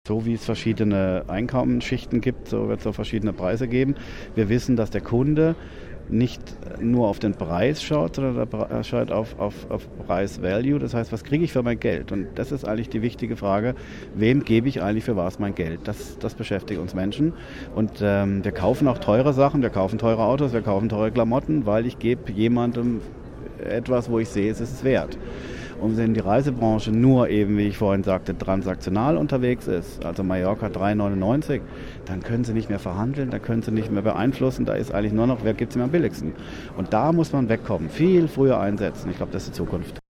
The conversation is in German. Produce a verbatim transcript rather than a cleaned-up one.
So wie es verschiedene Einkommensschichten gibt, so wird es auch verschiedene Preise geben. Wir wissen, dass der Kunde nicht nur auf den Preis schaut, sondern er schaut auf, auf, auf Preis-Value. Das heißt, was kriege ich für mein Geld? Und das ist eigentlich die wichtige Frage, wem gebe ich eigentlich für was mein Geld? Das, das beschäftigt uns Menschen. Und ähm, wir kaufen auch teure Sachen, wir kaufen teure Autos, wir kaufen teure Klamotten, weil ich gebe jemandem etwas, wo ich sehe, es ist es wert. Und wenn die Reisebranche nur eben, wie ich vorhin sagte, transaktional unterwegs ist, also Mallorca drei neunundneunzig, dann können sie nicht mehr verhandeln, dann können sie nicht mehr beeinflussen, da ist eigentlich nur noch, wer gibt es mir am billigsten. Und da muss man wegkommen, viel früher einsetzen. Ich glaube, das ist die Zukunft.